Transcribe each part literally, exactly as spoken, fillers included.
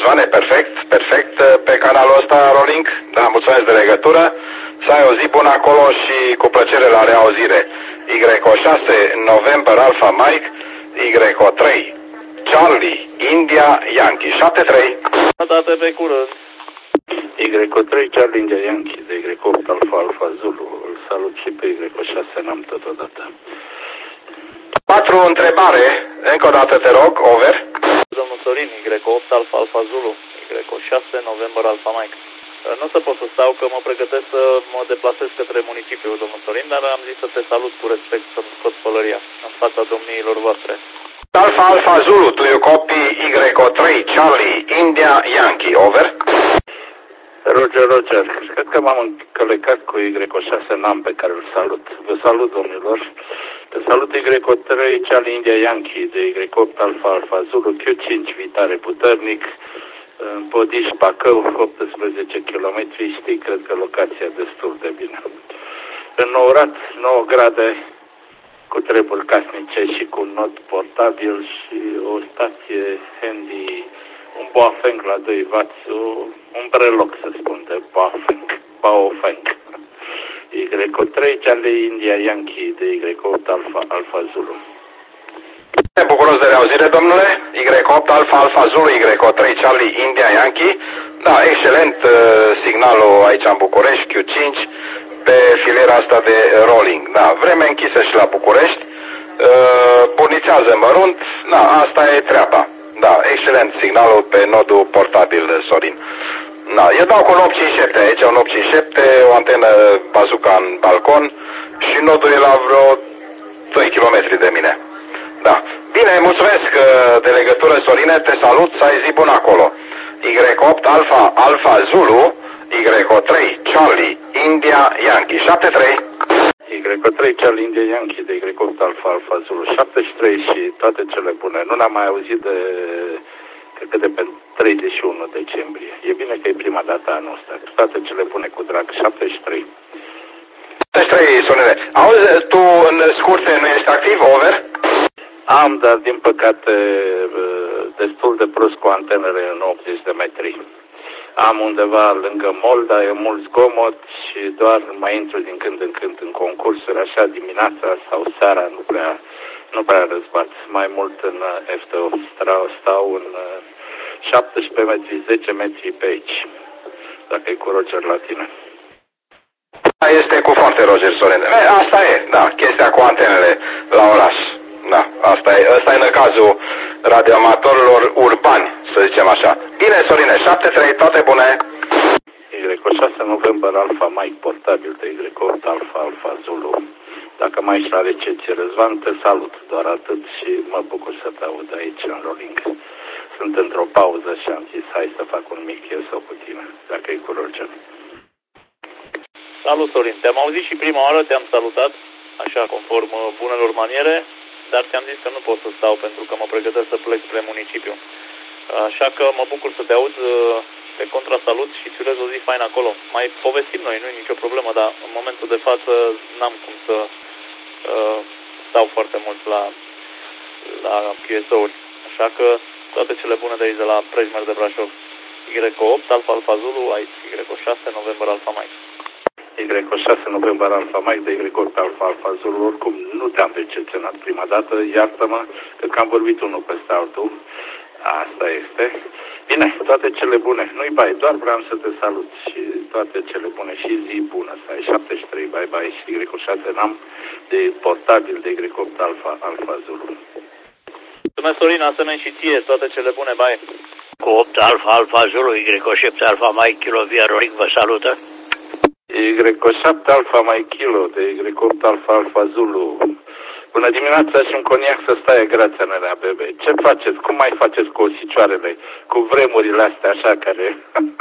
Ioane, perfect, perfect pe canalul ăsta Rolling. Da, mulțumesc de legătură. Să ai o zi bună acolo și cu plăcere la reauzire. Y șase November Alpha Mike, Y trei Charlie India Yankee șapte trei. Date pe curând. Y trei Charlie India Yankee de Y opt Alpha Alpha Zulu. Îl salut și pe Y șase n-am totodată. patru întrebare, încă o dată te rog, over. Domnul Sorin, Y opt Alpha Alpha Zulu, Y șase November Alpha Mike. Nu o să pot să stau că mă pregătesc să mă deplasez către municipiu, domnul Sorin, dar am zis să te salut cu respect să-mi scot pălăria în fața domniilor voastre. Alpha Alpha Zulu, do you copy Y trei Charlie India Yankee, over. Roger, Roger, cred că m-am încălecat cu Y șase N-am pe care îl salut. Vă salut, domnilor. Te salut Y trei Charlie India Yankee de Y opt Alpha Alpha Zulu, Q cinci vitare puternic, în Podiș, Bacău, optsprezece kilometri, știi, cred că locația destul de bine. Înourat, nouă grade, cu treburi casnice și cu un not portabil și o stație handy, un Baofeng la doi wați, un breloc să spun de Baofeng, Baofeng. Y trei Charlie India Yankee de Y opt Alpha Alpha Zulu. Bucuros de reauzire, domnule. Y opt Alpha Alpha Zulu, Y trei Charlie India Yankee. Da, excelent uh, signalul aici în București, Q cinci, pe filiera asta de rolling. Da, vreme închisă și la București. Uh, burnițează mărunt. Da, asta e treaba. Da, excelent signalul pe nodul portabil, Sorin. Da, eu dau cu un opt cinci șapte aici, un opt cinci șapte, o antenă bazooka în balcon și nodul e la vreo doi kilometri de mine. Da. Bine, mulțumesc de legătură, Sorine, te salut, să ai zi bună acolo. Y opt Alpha Alpha Zulu, Y trei Charlie India Yankee șapte trei. Y trei Charlie India Yankee de Y opt Alpha Alpha Zulu șaptezeci și trei și toate cele bune. Nu n-am mai auzit de, cred că de pe treizeci și unu decembrie. E bine că e prima dată anul ăsta. Toate cele bune cu drag. șaptezeci și trei. șaptezeci și trei, Sorine. Auzi, tu în scurte nu ești activ, over? Am, dar din păcate destul de prost cu antenele în optzeci de metri. Am undeva lângă Molda, e mult zgomot și doar mai intru din când în când în concursuri, așa dimineața sau seara, nu prea, nu prea răzbat. Mai mult în F T opt stau, stau în șaptesprezece metri, zece metri pe aici, dacă e cu Roger la tine. Este cu foarte Roger, Sorin. Asta e, da, chestia cu antenele la oraș. Da, asta e, ăsta e în cazul radioamatorilor urbani, să zicem așa. Bine, Sorine, șapte trei, toate bune. Y șase November Alpha Mike portabil de Y opt Alpha Alpha Zulu. Dacă mai ești la recepție, Răzvan, te salut, doar atât și mă bucur să te aud aici în rolling. Sunt într-o pauză și am zis, hai să fac un mic sau cu tine, dacă e cu Roger. Salut, Sorin, te-am auzit și prima oară, te-am salutat, așa conform bunelor maniere, dar ți-am zis că nu pot să stau pentru că mă pregătesc să plec spre municipiu. Așa că mă bucur să te aud pe contrasalut și îți urez o zi faină acolo. Mai povestim noi, nu e nicio problemă, dar în momentul de față n-am cum să uh, stau foarte mult la, la Q S O-uri. Așa că toate cele bune de aici, de la Prejmer de Brașov. Y opt Alpha Alpha Zulu, aici Y șase November Alpha Mike. Y șase November Alpha Mike de Y opt Alpha Alpha Zulu, oricum nu te-am decepționat prima dată, iartă-mă, că am vorbit unul peste altul, asta este. Bine, toate cele bune, nu-i bai, doar vreau să te salut și toate cele bune și zi bună să ai, șaptezeci și trei, bye bye și Y șase N-am de portabil de Y opt Alpha Alpha Zulu. Mulțumesc, Sorin, asemenea și ție, toate cele bune, bye. Cu opt Alpha Alpha Zulu, Y șapte Alpha Mike Kilo via Roric vă salută. Y șapte Alpha Mike Kilo de Y opt Alpha Alpha Zulu. Bună dimineața și un coniac să stai, grația mea, bebe. Ce faceți? Cum mai faceți cu osicioarele? Cu vremurile astea așa care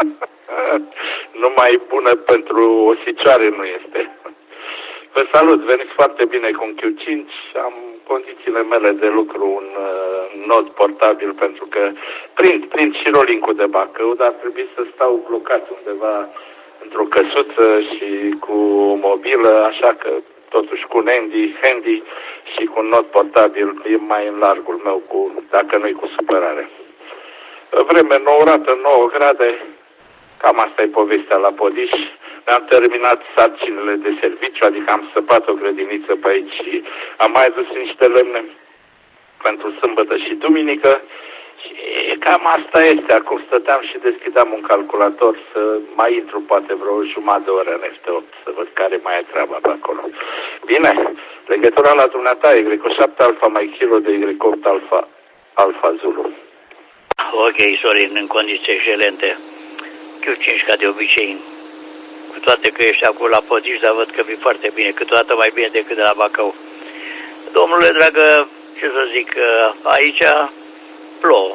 numai bună pentru osicioare nu este. Vă salut, veniți foarte bine cu un Q cinci. Am condițiile mele de lucru un uh, nod portabil pentru că prind, prind și rolling-ul de Bacău, dar trebuie să stau blocat undeva într-o căsuță și cu o mobilă, așa că totuși cu un handy, handy și cu un not portabil e mai în largul meu, cu, dacă nu-i cu supărare. vreme nouă, nouă grade, cam asta e povestea la Podiș. Mi-am terminat sarcinile de serviciu, adică am săpat o grădiniță pe aici și am mai adus niște lemne pentru sâmbătă și duminică. Și cam asta este. Acum stăteam și deschideam un calculator să mai intru poate vreo jumătate de oră în F T opt, să văd care mai e treaba pe acolo. Bine, legătura la dumneata, Y șapte Alfa mai kilo de Y opt Alfa, Alfa Zulu. Ok, Sorin, în condiții excelente. Q cinci ca de obicei. Cu toate că ești acolo la Podiș, dar văd că vii foarte bine, câteodată mai bine decât de la Bacău. Domnule dragă, ce să zic, aici plouă.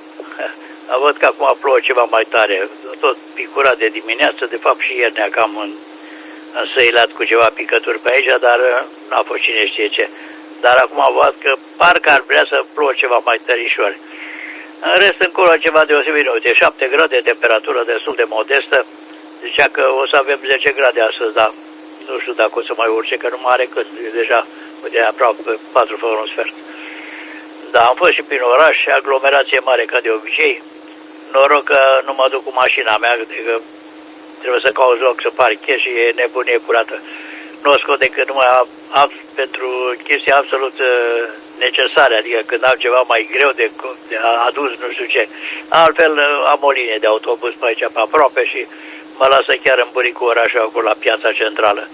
Văd că acum plouă ceva mai tare. Tot picurat de dimineață, de fapt și ieri ne-a cam în, însăilat cu ceva picături pe aici, dar n-a fost cine știe ce. Dar acum văd că parcă ar vrea să plouă ceva mai tărișor. În rest, încolo ceva deosebit, uite, șapte grade, temperatură destul de modestă. Zicea că o să avem zece grade astăzi, dar nu știu dacă o să mai urce, că nu mai are când. E deja, uite, aproape patru fără un sfert. Da, am fost și prin oraș, aglomerație mare ca de obicei. Noroc că nu mă duc cu mașina mea, adică trebuie să cauți loc să parchez și e nebunie curată. Nu o scot decât numai ab, pentru chestii absolut uh, necesare, adică când am ceva mai greu de, de adus, nu știu ce. Altfel uh, am o linie de autobuz pe aici, pe aproape și mă lasă chiar în buricul orașul acolo, la piața centrală.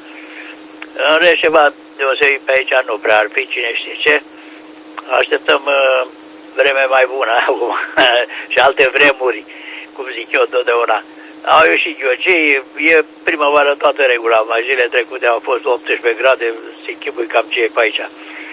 În rest, ceva deosebit pe aici nu prea ar fi, cine știe ce. Așteptăm uh, vreme mai bună acum și alte vremuri, cum zic eu, totdeauna. Au ieșit ghiocei, e primăvară în toată regula. Mai zile trecute au fost optsprezece grade, se închipui cam ce e pe aici.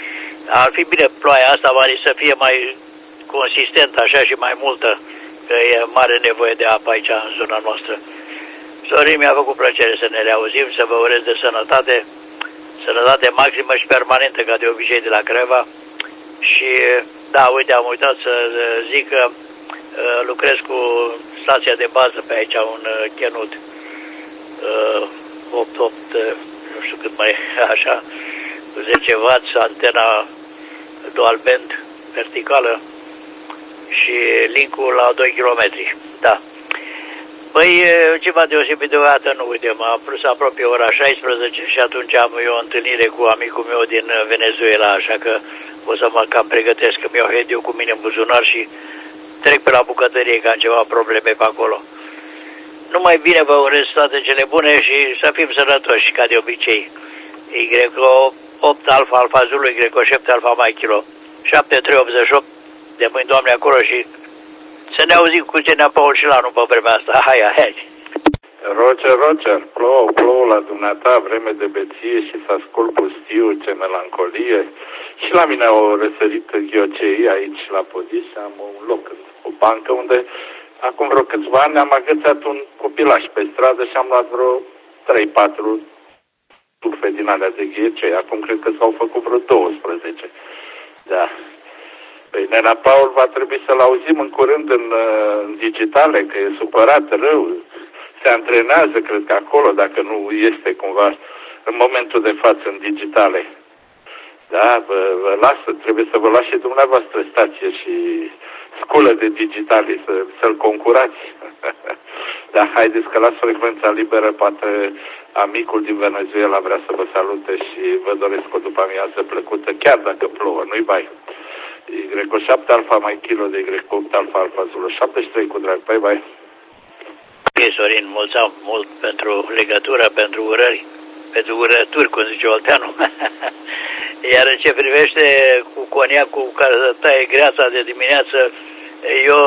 Ar fi bine ploaia asta, Mari, să fie mai consistentă așa și mai multă, că e mare nevoie de apă aici în zona noastră. Sorin, mi-a făcut plăcere să ne reauzim, să vă urez de sănătate, sănătate maximă și permanentă, ca de obicei de la Craiova. Și, da, uite, am uitat să zic că uh, lucrez cu stația de bază pe aici, un uh, Kenwood uh, opt opt, uh, nu știu cât mai așa, zece watt, antena dual band verticală și linkul la doi kilometri, da. Păi, ceva deosebit deodată, nu, uite, m-a să apropie ora șaisprezece și atunci am eu o întâlnire cu amicul meu din Venezuela, așa că o să mă cam pregătesc, că mi-au hediu cu mine în buzunar și trec pe la bucătărie, că am ceva probleme pe acolo. Numai bine vă urez toate cele bune și să fim sănătoși, ca de obicei. Y opt Alfa, Alfa Zulu, Y șapte Alfa mai kilo, șapte trei optzeci și opt, de mâini, Doamne, acolo și să ne auzim cu ce ne-a Paul și la nu pe vremea asta. Hai, hai! Roger, Roger, plouă, plouă la dumneata, vreme de beție și să ascult pustiu, ce melancolie. Și la mine au răsărit ghiocei aici la Podiș, am un loc, o bancă unde acum vreo câțiva ani am agățat un copilaș pe stradă și am luat vreo trei patru turfe din alea de ghiocei. Acum cred că s-au făcut vreo douăsprezece. Da. Păi, nena Paul, va trebui să-l auzim în curând în, în digitale, că e supărat rău. Se antrenează, cred că acolo, dacă nu este cumva în momentul de față în digitale. Da, vă, vă lasă, trebuie să vă lase dumneavoastră stație și sculă de digitale, să, să-l concurați. Da, haideți că la frecvența liberă, poate amicul din Venezuela vrea să vă salute și vă doresc o după amiază plăcută, chiar dacă plouă, nu-i bai. Y șapte Alfa mai kilo de Y opt Alfa Alfa Zulu, șaptezeci și trei cu drag, bye bye. Ok, Sorin, mulțumim mult pentru legătură, pentru urări, pentru urături, cum zice Olteanu. Iar în ce privește cu coniacul care taie greața de dimineață, eu,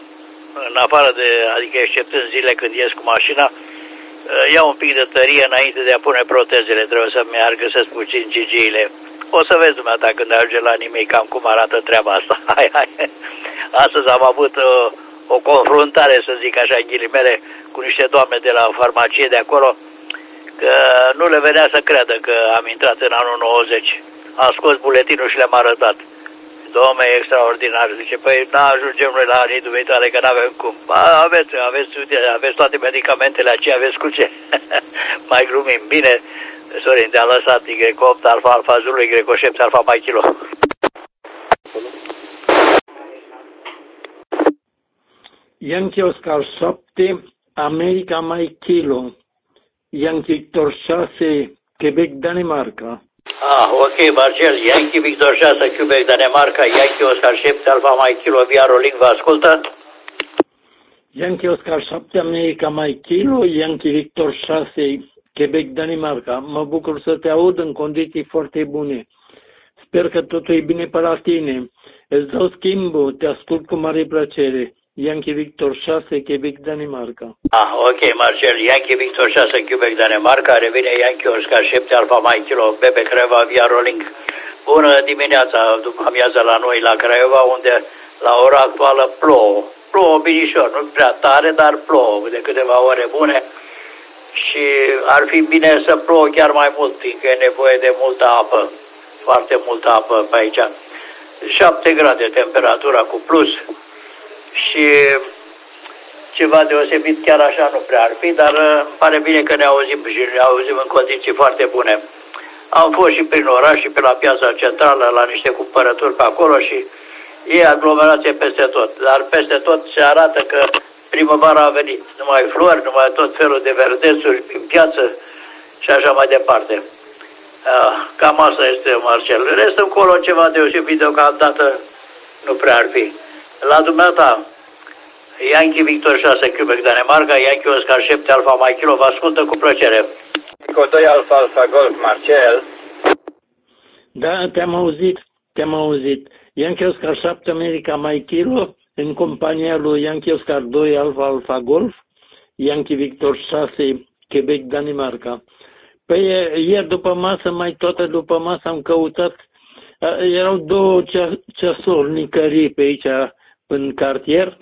în afară de, adică exceptând zile când ies cu mașina, iau un pic de tărie înainte de a pune protezele, trebuie să mi-ar găsesc puțin gigiile. O să vezi dumneata când ajunge la nimic cam cum arată treaba asta. Hai, hai. Astăzi am avut o, o confruntare, să zic așa, în ghilimele, cu niște doamne de la farmacie de acolo, că nu le venea să creadă că am intrat în anul nouăzeci. Am scos buletinul și le-am arătat. Dom'le, e extraordinar. Zice, păi n-ajungem noi la anii dumitale, că n-avem cum. Ba, aveți, aveți, aveți toate medicamentele aceea, aveți cu ce. Mai glumim. Bine, Sorin, te-am lăsat Y opt Alfa Alfa Zulu, Y șapte Alfa mai kilo. Yankee Oscar șapte, America Mike Kilo, Yankee Victor șase, Quebec, Danemarca. Ah, ok, Marcel, Yankee Victor șase, Quebec, Danemarca, Yankee Oscar șapte, Alfa Mike Kilo, Via Rolling, vă ascultă? Yankee Oscar șapte, America Mike Kilo, Yankee Victor șase, Quebec, Danemarca. Mă bucur să te aud în condiții foarte bune. Sper că totul e bine pe la tine. Îți dau schimbul, te ascult cu mare plăcere. Yankee Victor șase, Quebec, Danemarca. Ah, ok, Marcel, Yankee Victor șase, Quebec, Danemarca, revine Yankee Oscar șapte, Alfa Mike Kilo, Bebe Craiova, Via Rolling. Bună dimineața, după amiază la noi, la Craiova, unde la ora actuală plouă. Plouă binișor, nu prea tare, dar plouă de câteva ore bune. Și ar fi bine să plouă chiar mai mult, fiindcă e nevoie de multă apă, foarte multă apă pe aici. șapte grade temperatura cu plus și ceva deosebit chiar așa nu prea ar fi, dar îmi pare bine că ne auzim și ne auzim în condiții foarte bune. Am fost și prin oraș și pe la piața centrală la niște cumpărături pe acolo și e aglomerație peste tot, dar peste tot se arată că primăvara a venit, numai flori, numai tot felul de verdețuri în piață și așa mai departe. Cam asta este, Marcel. Restul încolo ceva deosebit deocamdată nu prea ar fi. La dumneata, Yankee Victor șase, Quebec, Danemarca, Yankee Oscar șapte, Alfa Mike Kilo, vă ascultă cu plăcere. Cu doi Alfa Alfa Golf, Marcel. Da, te-am auzit, te-am auzit. Yankee Oscar șapte, America Mike Kilo, în compania lui Yankee Oscar doi, Alfa Alfa Golf, Yankee Victor șase, Quebec, Danemarca. Păi ieri după masă, mai toată după masă am căutat, erau două ceasornicării pe aici în cartier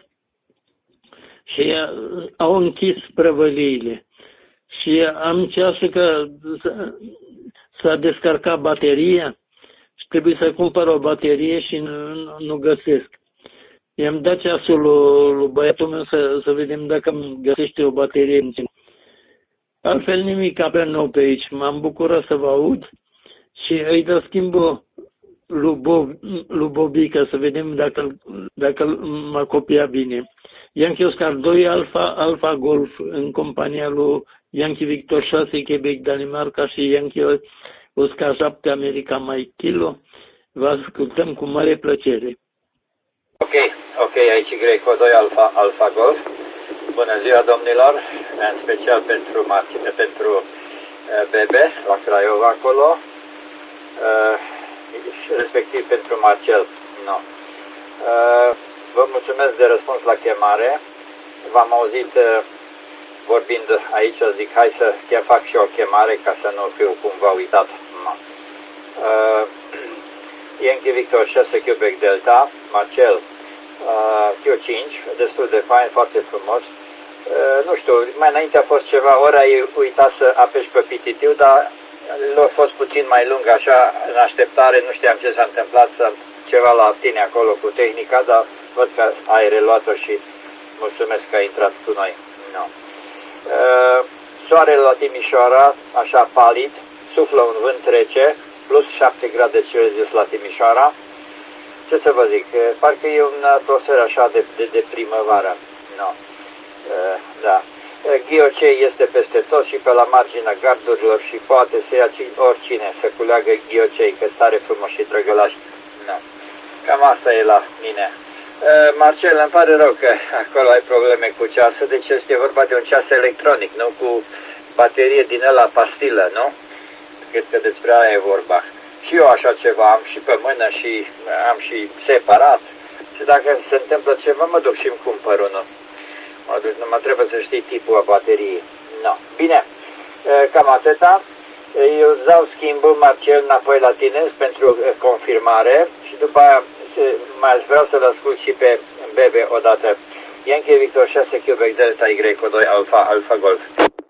și au închis prăvăliile. Și am ceasul că s-a descarcat bateria și trebuie să cumpăr o baterie și nu, nu găsesc. I-am dat ceasul lui, lui băiatul meu să, să vedem dacă îmi găsește o baterie. Altfel nimic abia nou pe aici. M-am bucurat să vă aud și îi dă schimbul lui, Bob, lui Bobica să vedem dacă, dacă m-a copiat bine. Yankee Oscar doi, Alfa, Alfa Golf în compania lui Yankee Victor șase, Quebec, Danemarca și Yankee Oscar șapte, America Mike Kilo. Vă ascultăm cu mare plăcere. Ok, ok, aici Greco doi Alfa, Alfa Golf. Bună ziua, domnilor, în special pentru, Marcine, pentru uh, Bebe, la Craiova acolo, uh, respectiv pentru Marcel. No. Uh, vă mulțumesc de răspuns la chemare. V-am auzit uh, vorbind aici, zic, hai să chiar fac și o chemare ca să nu fiu cumva uitat. No. Uh, Yankee Victor șase, Quebec Delta, Marcel, uh, Q cinci, destul de fain, foarte frumos. Uh, nu știu, mai înainte a fost ceva, ori ai uitat să apeși pe P T T-ul, dar a fost puțin mai lung așa, în așteptare, nu știam ce s-a întâmplat, ceva la tine acolo cu tehnica, dar văd că ai reluat-o și mulțumesc că ai intrat cu noi. No. Uh, soarele la Timișoara, așa palid, suflă un vânt rece, plus șapte grade Celsius la Timișoara. Ce să vă zic, parcă e un atmosferă așa de, de, de primăvară. No. Uh, da. Ghiocei este peste tot și pe la marginea gardurilor și poate să ia oricine să culeagă ghiocei, că tare frumos și drăgălași. No. Cam asta e la mine. Uh, Marcel, îmi pare rău că acolo ai probleme cu ceasul, deci este vorba de un ceas electronic, nu cu baterie din ăla pastilă, nu? Cred că despre aia e vorba. Și eu așa ceva am și pe mână și am și separat. Și dacă se întâmplă ceva, mă duc și îmi cumpăr unul. Mă duc, nu mă trebuie să știi tipul a bateriei. No. Bine, cam atâta. Eu îți dau schimbul, Marcel, înapoi la tine pentru confirmare și după aia mai vreau să-l ascult și pe Bebe odată. Yankee Victor șase, Quebec Delta, Y doi Alfa, Alfa Golf.